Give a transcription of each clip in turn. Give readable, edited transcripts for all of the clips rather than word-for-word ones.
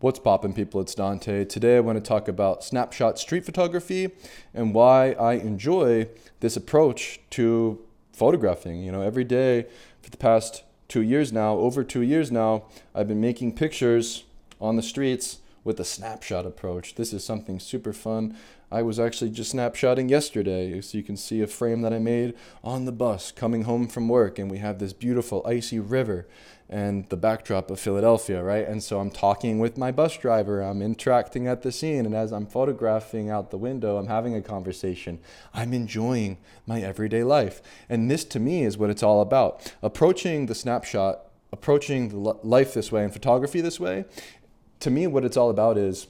What's poppin', people? It's Dante. Today I want to talk about snapshot street photography and why I enjoy this approach to photographing. Every day for the past 2 years now, over 2 years now, I've been making pictures on the streets with a snapshot approach. This is something super fun. I was actually just snapshotting yesterday, so you can see a frame that I made on the bus coming home from work, and we have this beautiful icy river and the backdrop of Philadelphia, right? And so I'm talking with my bus driver, I'm interacting at the scene, and as I'm photographing out the window, I'm having a conversation. I'm enjoying my everyday life. And this to me is what it's all about. Approaching the snapshot, approaching the life this way and photography this way, to me what it's all about is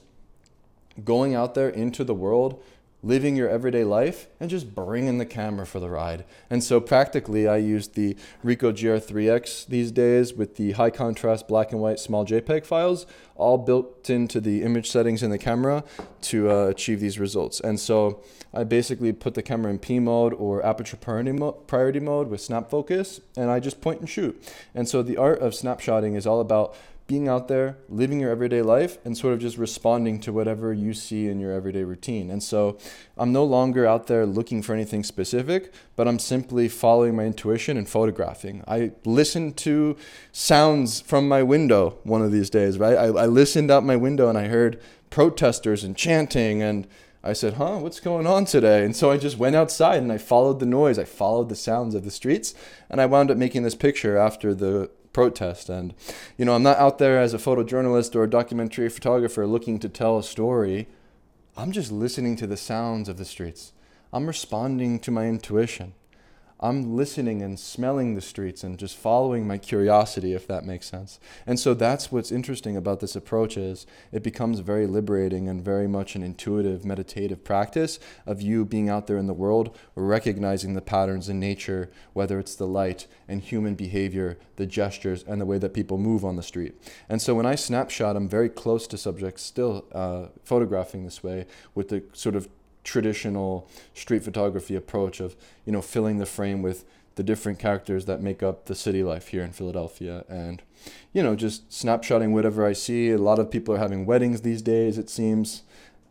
going out there into the world, living your everyday life, and just bringing the camera for the ride. And so practically I use the Ricoh GR3X these days with the high contrast black and white small JPEG files, all built into the image settings in the camera to achieve these results. And so I basically put the camera in P mode or aperture priority mode with snap focus, and I just point and shoot. And so the art of snapshotting is all about being out there, living your everyday life, and sort of just responding to whatever you see in your everyday routine. And so I'm no longer out there looking for anything specific, but I'm simply following my intuition and photographing. I listened to sounds from my window one of these days, right? I listened out my window and I heard protesters and chanting, and I said, what's going on today? And so I just went outside and I followed the noise. I followed the sounds of the streets, and I wound up making this picture after the protest. And I'm not out there as a photojournalist or a documentary photographer looking to tell a story. I'm just listening to the sounds of the streets. I'm responding to my intuition. I'm listening and smelling the streets and just following my curiosity, if that makes sense. And so that's what's interesting about this approach is it becomes very liberating and very much an intuitive, meditative practice of you being out there in the world, recognizing the patterns in nature, whether it's the light and human behavior, the gestures, and the way that people move on the street. And so when I snapshot, I'm very close to subjects still photographing this way with the sort of traditional street photography approach of filling the frame with the different characters that make up the city life here in Philadelphia, and just snapshotting whatever I see. A lot of people are having weddings these days, it seems,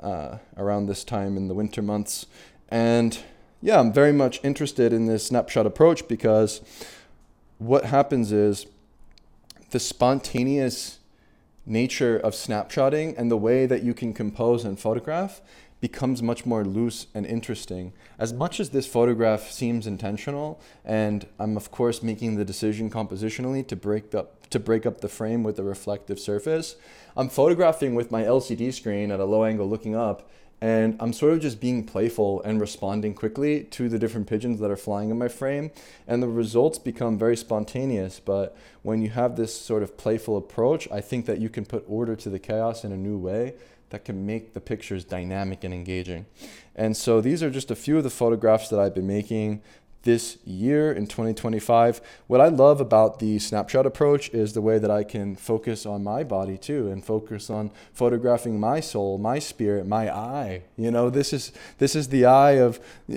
around this time in the winter months. And yeah, I'm very much interested in this snapshot approach because what happens is the spontaneous nature of snapshotting and the way that you can compose and photograph becomes much more loose and interesting. As much as this photograph seems intentional, and I'm of course making the decision compositionally to break up the frame with a reflective surface, I'm photographing with my LCD screen at a low angle looking up, and I'm sort of just being playful and responding quickly to the different pigeons that are flying in my frame, and the results become very spontaneous. But when you have this sort of playful approach, I think that you can put order to the chaos in a new way that can make the pictures dynamic and engaging. And so these are just a few of the photographs that I've been making this year in 2025. What I love about the snapshot approach is the way that I can focus on my body too, and focus on photographing my soul, my spirit, my eye. This is the eye of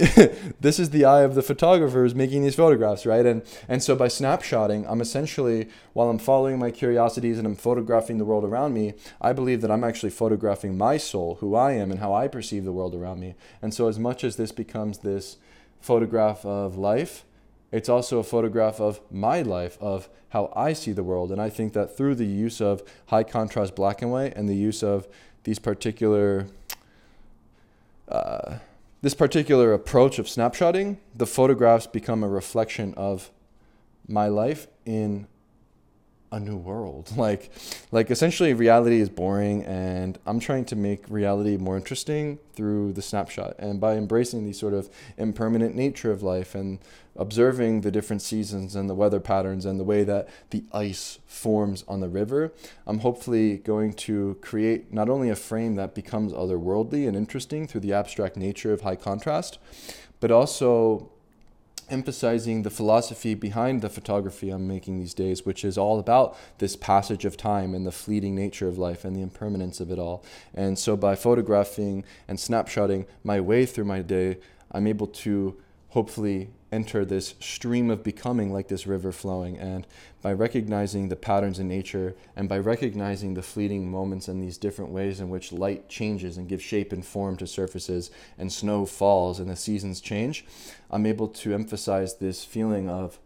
this is the eye of the photographer who's making these photographs, right? And so by snapshotting, I'm essentially, while I'm following my curiosities and I'm photographing the world around me, I believe that I'm actually photographing my soul, who I am and how I perceive the world around me. And so as much as this becomes this photograph of life, it's also a photograph of my life, of how I see the world. And I think that through the use of high contrast black and white and the use of these particular approach of snapshotting, the photographs become a reflection of my life in a new world. Like essentially reality is boring, and I'm trying to make reality more interesting through the snapshot. And by embracing the sort of impermanent nature of life and observing the different seasons and the weather patterns and the way that the ice forms on the river, I'm hopefully going to create not only a frame that becomes otherworldly and interesting through the abstract nature of high contrast, but also emphasizing the philosophy behind the photography I'm making these days, which is all about this passage of time and the fleeting nature of life and the impermanence of it all. And so by photographing and snapshotting my way through my day, I'm able to hopefully enter this stream of becoming like this river flowing. And by recognizing the patterns in nature and by recognizing the fleeting moments and these different ways in which light changes and gives shape and form to surfaces and snow falls and the seasons change, I'm able to emphasize this feeling of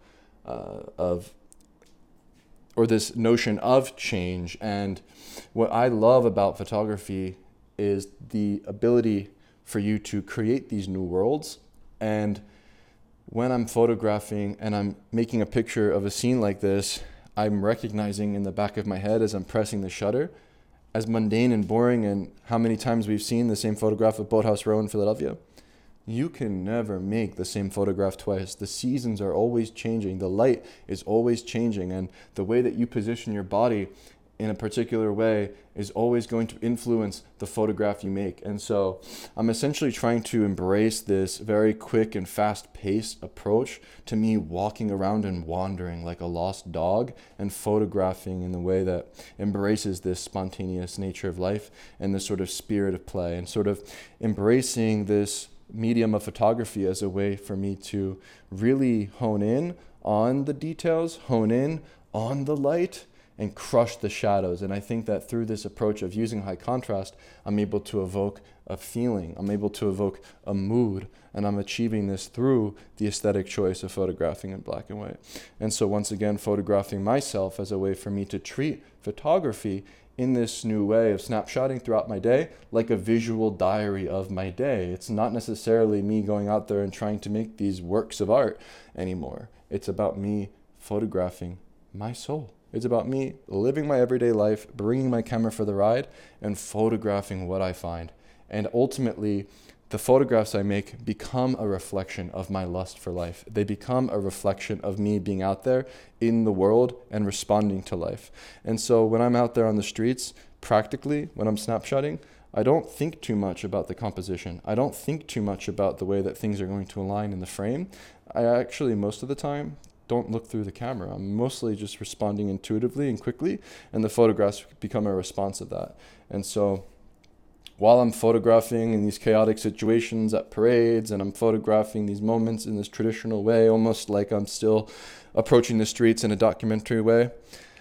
this notion of change. And what I love about photography is the ability for you to create these new worlds. And when I'm photographing and I'm making a picture of a scene like this, I'm recognizing in the back of my head as I'm pressing the shutter, as mundane and boring, and how many times we've seen the same photograph of Boathouse Row in Philadelphia, you can never make the same photograph twice. The seasons are always changing. The light is always changing. And the way that you position your body in a particular way is always going to influence the photograph you make. And so I'm essentially trying to embrace this very quick and fast-paced approach to me walking around and wandering like a lost dog and photographing in the way that embraces this spontaneous nature of life and this sort of spirit of play, and sort of embracing this medium of photography as a way for me to really hone in on the details, hone in on the light, and crush the shadows. And I think that through this approach of using high contrast, I'm able to evoke a feeling, I'm able to evoke a mood, and I'm achieving this through the aesthetic choice of photographing in black and white. And so once again, photographing myself as a way for me to treat photography in this new way of snapshotting throughout my day, like a visual diary of my day. It's not necessarily me going out there and trying to make these works of art anymore. It's about me photographing my soul. It's about me living my everyday life, bringing my camera for the ride, and photographing what I find. And ultimately, the photographs I make become a reflection of my lust for life. They become a reflection of me being out there in the world and responding to life. And so when I'm out there on the streets, practically, when I'm snapshotting, I don't think too much about the composition. I don't think too much about the way that things are going to align in the frame. I actually, most of the time, don't look through the camera. I'm mostly just responding intuitively and quickly, and the photographs become a response of that. And so while I'm photographing in these chaotic situations at parades, and I'm photographing these moments in this traditional way, almost like I'm still approaching the streets in a documentary way,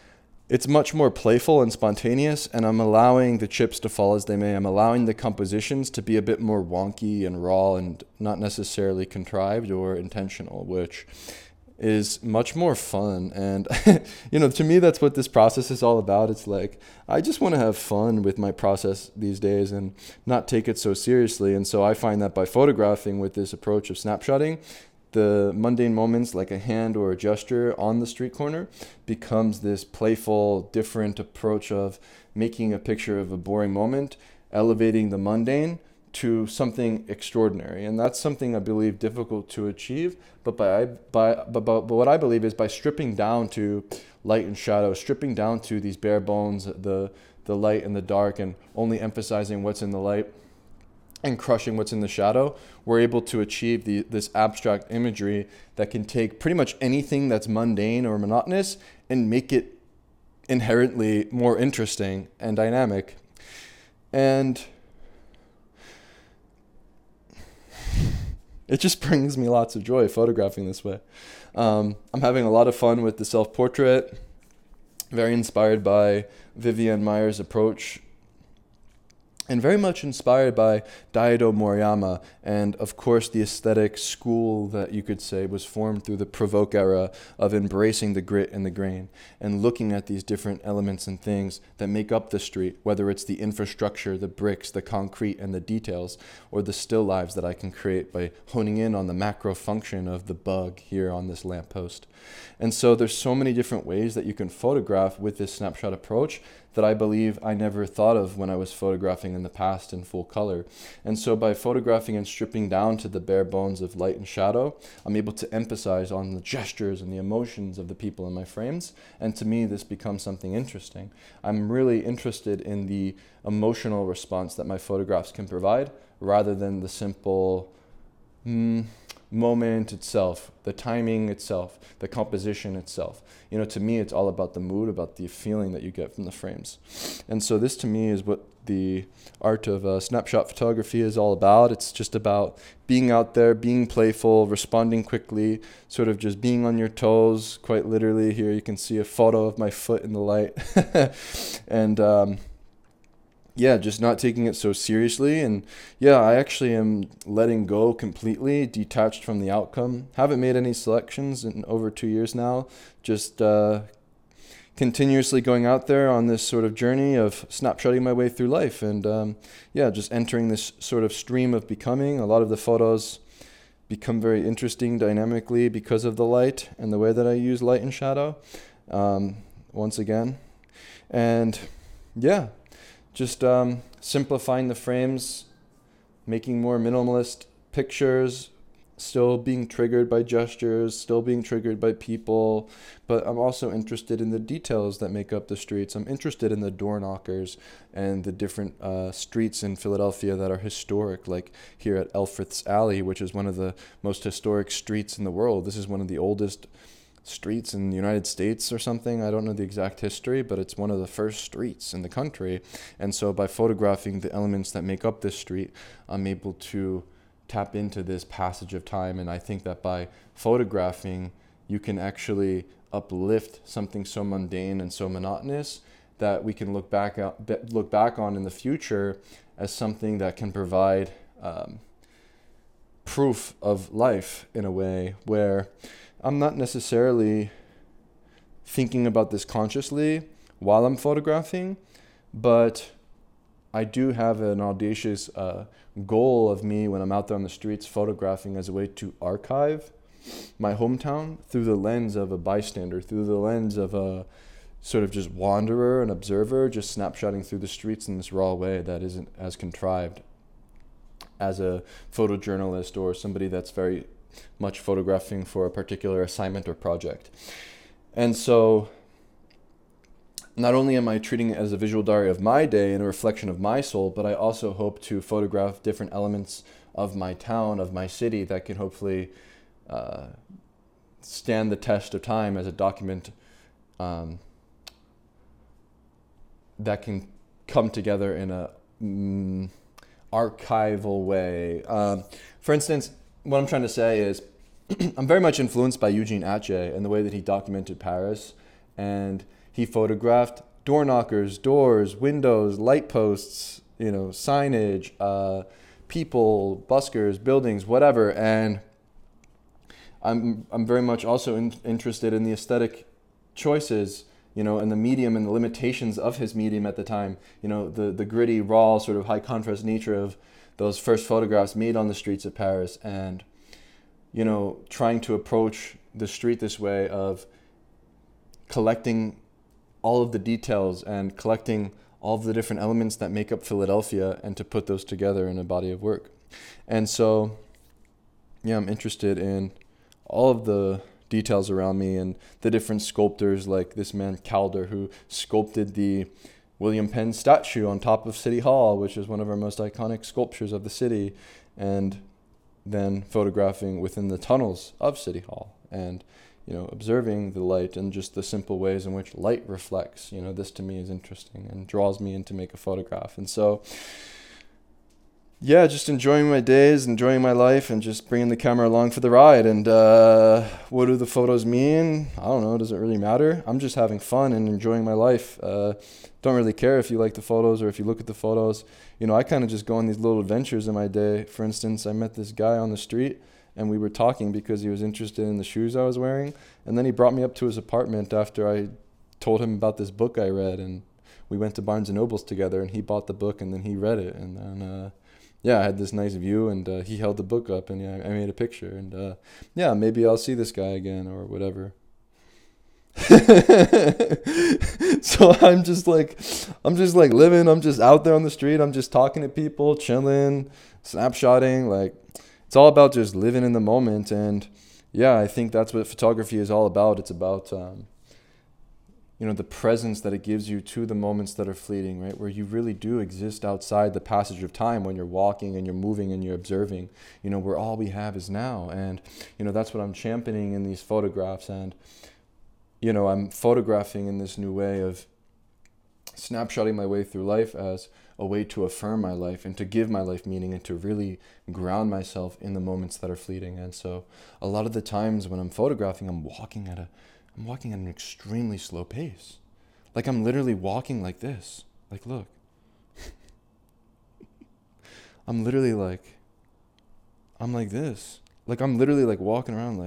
it's much more playful and spontaneous, and I'm allowing the chips to fall as they may. I'm allowing the compositions to be a bit more wonky and raw and not necessarily contrived or intentional, which is much more fun. And to me, that's what this process is all about. It's like, I just want to have fun with my process these days and not take it so seriously. And so I find that by photographing with this approach of snapshotting, the mundane moments, like a hand or a gesture on the street corner, becomes this playful, different approach of making a picture of a boring moment, elevating the mundane to something extraordinary. And that's something I believe difficult to achieve, but what I believe is by stripping down to light and shadow, stripping down to these bare bones, the light and the dark, and only emphasizing what's in the light and crushing what's in the shadow, we're able to achieve this abstract imagery that can take pretty much anything that's mundane or monotonous and make it inherently more interesting and dynamic. And it just brings me lots of joy photographing this way. I'm having a lot of fun with the self-portrait, very inspired by Vivienne Meyer's approach, and very much inspired by Daido Moriyama, and of course the aesthetic school that you could say was formed through the Provoke era of embracing the grit and the grain and looking at these different elements and things that make up the street, whether it's the infrastructure, the bricks, the concrete, and the details, or the still lives that I can create by honing in on the macro function of the bug here on this lamppost. And so there's so many different ways that you can photograph with this snapshot approach that I believe I never thought of when I was photographing in the past in full color. And so by photographing and stripping down to the bare bones of light and shadow, I'm able to emphasize on the gestures and the emotions of the people in my frames. And to me, this becomes something interesting. I'm really interested in the emotional response that my photographs can provide rather than the simple, moment itself, the timing itself, the composition itself. To me, it's all about the mood, about the feeling that you get from the frames. And so this to me is what the art of snapshot photography is all about. It's just about being out there, being playful, responding quickly, sort of just being on your toes, quite literally. Here you can see a photo of my foot in the light. And just not taking it so seriously. And I actually am letting go completely, detached from the outcome. Haven't made any selections in over 2 years now. Just continuously going out there on this sort of journey of snapshotting my way through life. And just entering this sort of stream of becoming. A lot of the photos become very interesting dynamically because of the light and the way that I use light and shadow, once again. And just simplifying the frames, making more minimalist pictures, still being triggered by gestures, still being triggered by people. But I'm also interested in the details that make up the streets. I'm interested in the door knockers and the different streets in Philadelphia that are historic, like here at Elfreth's Alley, which is one of the most historic streets in the world. This is one of the oldest streets in the United States or something. I don't know the exact history, but it's one of the first streets in the country. And so by photographing the elements that make up this street, I'm able to tap into this passage of time. And I think that by photographing, you can actually uplift something so mundane and so monotonous that we can look back on in the future as something that can provide proof of life in a way where I'm not necessarily thinking about this consciously while I'm photographing, but I do have an audacious goal of me when I'm out there on the streets photographing as a way to archive my hometown through the lens of a bystander, through the lens of a sort of just wanderer, an observer, just snapshotting through the streets in this raw way that isn't as contrived as a photojournalist or somebody that's very much photographing for a particular assignment or project. And so not only am I treating it as a visual diary of my day and a reflection of my soul, but I also hope to photograph different elements of my town, of my city, that can hopefully stand the test of time as a document that can come together in a archival way. For instance, what I'm trying to say is I'm very much influenced by Eugene Atget and the way that he documented Paris. And he photographed door knockers, doors, windows, light posts, signage, people, buskers, buildings, whatever. And I'm very much also interested in the aesthetic choices, and the medium and the limitations of his medium at the time. The gritty, raw, sort of high contrast nature of those first photographs made on the streets of Paris, and trying to approach the street this way of collecting all of the details and collecting all of the different elements that make up Philadelphia and to put those together in a body of work. And so, I'm interested in all of the details around me and the different sculptors, like this man Calder, who sculpted the William Penn statue on top of City Hall, which is one of our most iconic sculptures of the city, and then photographing within the tunnels of City Hall and observing the light and just the simple ways in which light reflects. This to me is interesting and draws me in to make a photograph. And so, just enjoying my days, enjoying my life, and just bringing the camera along for the ride. And what do the photos mean? I don't know. Does it really matter? I'm just having fun and enjoying my life. Don't really care if you like the photos or if you look at the photos. I kind of just go on these little adventures in my day. For instance, I met this guy on the street, and we were talking because he was interested in the shoes I was wearing. And then he brought me up to his apartment after I told him about this book I read. And we went to Barnes & Nobles together, and he bought the book, and then he read it. And then, I had this nice view, and he held the book up, and I made a picture. And, maybe I'll see this guy again or whatever. So I'm just like living. I'm just out there on the street. I'm just talking to people, chilling, snapshotting. It's all about just living in the moment. And I think that's what photography is all about. It's about the presence that it gives you to the moments that are fleeting, right? Where you really do exist outside the passage of time when you're walking and you're moving and you're observing, where all we have is now. And, that's what I'm championing in these photographs. And, I'm photographing in this new way of snapshotting my way through life as a way to affirm my life and to give my life meaning and to really ground myself in the moments that are fleeting. And so a lot of the times when I'm photographing, I'm walking at an extremely slow pace. Like I'm literally walking like this. Like, look. I'm like this. Like I'm literally like walking around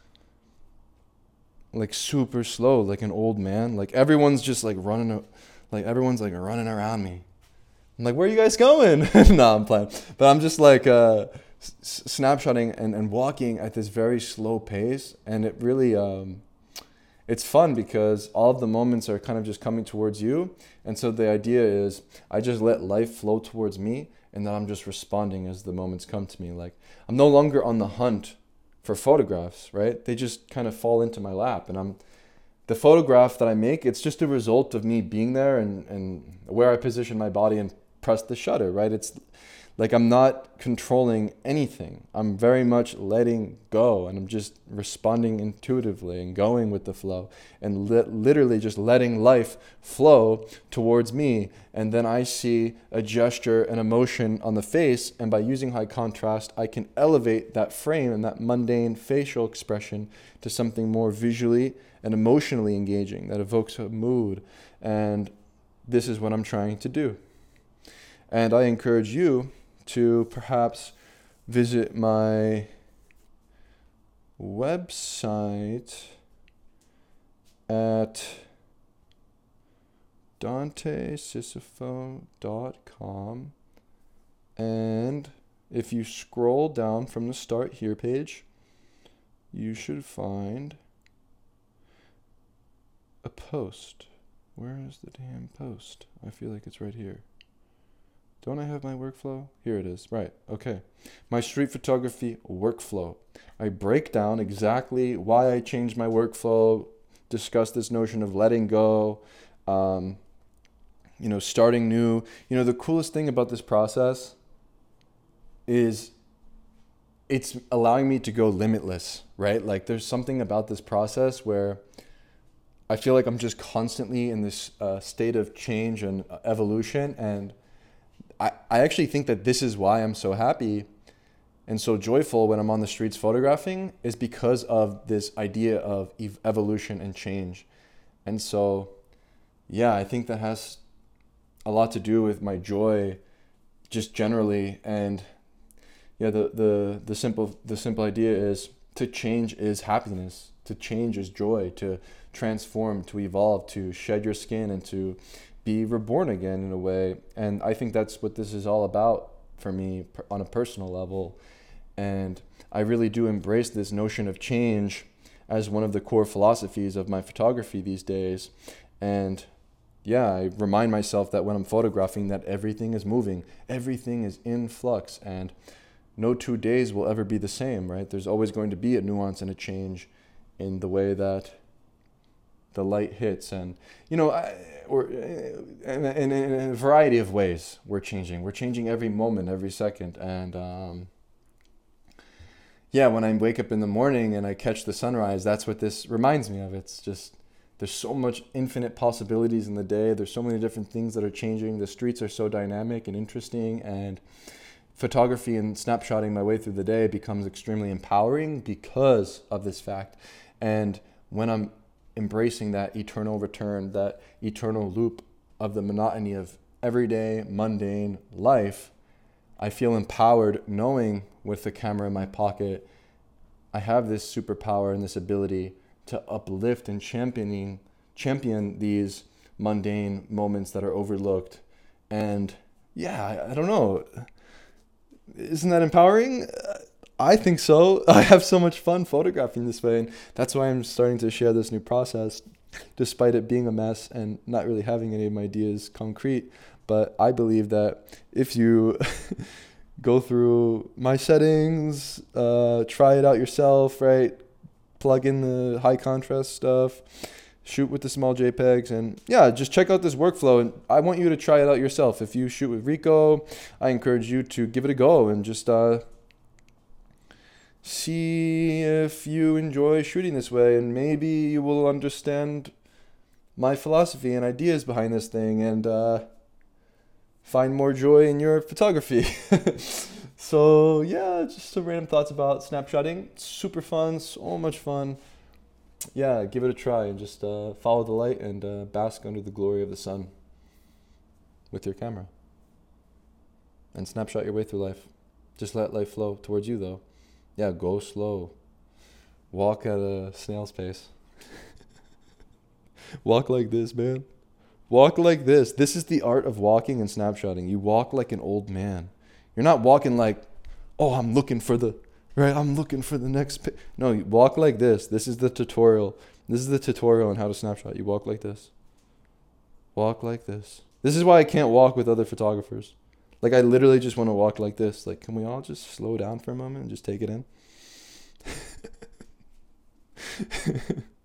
like super slow, like an old man. Like everyone's just like running around me. I'm like, where are you guys going? No, I'm playing. But I'm just like snapshotting and walking at this very slow pace. And it really, it's fun because all of the moments are kind of just coming towards you. And so the idea is I just let life flow towards me and then I'm just responding as the moments come to me. Like I'm no longer on the hunt for photographs, right? They just kind of fall into my lap, and the photograph that I make, it's just a result of me being there and where I position my body and press the shutter, right? It's like I'm not controlling anything. I'm very much letting go, and I'm just responding intuitively and going with the flow and literally just letting life flow towards me. And then I see a gesture, an emotion on the face, and by using high contrast, I can elevate that frame and that mundane facial expression to something more visually and emotionally engaging that evokes a mood. And this is what I'm trying to do. And I encourage you to perhaps visit my website at dantesisifo.com, and if you scroll down from the Start Here page, you should find a post. Where is the damn post? I feel like it's right here. Don't I have my workflow? Here it is. Right. Okay. My street photography workflow. I break down exactly why I changed my workflow, discuss this notion of letting go, starting new. The coolest thing about this process is it's allowing me to go limitless, right? Like there's something about this process where I feel like I'm just constantly in this state of change and evolution. And I actually think that this is why I'm so happy and so joyful when I'm on the streets photographing, is because of this idea of evolution and change. And so, yeah, I think that has a lot to do with my joy just generally. And yeah, the simple idea is to change is happiness, to change is joy, to transform, to evolve, to shed your skin and to be reborn again in a way. And I think that's what this is all about for me on a personal level. And I really do embrace this notion of change as one of the core philosophies of my photography these days. And yeah, I remind myself that when I'm photographing that everything is moving, everything is in flux, and no 2 days will ever be the same, right? There's always going to be a nuance and a change in the way that the light hits. And, or in a variety of ways we're changing every moment, every second. And when I wake up in the morning and I catch the sunrise, that's what this reminds me of. It's just, there's so much infinite possibilities in the day. There's so many different things that are changing. The streets are so dynamic and interesting, and photography and snapshotting my way through the day becomes extremely empowering because of this fact. And when I'm embracing that eternal return, that eternal loop of the monotony of everyday mundane life, I feel empowered knowing with the camera in my pocket, I have this superpower and this ability to uplift and champion these mundane moments that are overlooked. And yeah, I don't know. Isn't that empowering? I think so. I have so much fun photographing this way, and that's why I'm starting to share this new process, despite it being a mess and not really having any of my ideas concrete. But I believe that if you go through my settings, try it out yourself, right? Plug in the high contrast stuff, shoot with the small JPEGs, and yeah, just check out this workflow. And I want you to try it out yourself. If you shoot with Ricoh, I encourage you to give it a go and just see if you enjoy shooting this way, and maybe you will understand my philosophy and ideas behind this thing, and find more joy in your photography. So yeah, just some random thoughts about snapshotting. Super fun, so much fun. Yeah, give it a try and just follow the light and bask under the glory of the sun with your camera. And snapshot your way through life. Just let life flow towards you, though. Yeah, go slow. Walk at a snail's pace. Walk like this, man. Walk like this. This is the art of walking and snapshotting. You walk like an old man. You're not walking like, oh, I'm looking for the next. No, you walk like this. This is the tutorial. This is the tutorial on how to snapshot. You walk like this. Walk like this. This is why I can't walk with other photographers. Like, I literally just want to walk like this. Like, can we all just slow down for a moment and just take it in?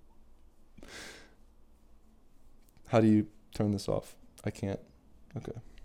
How do you turn this off? I can't. Okay.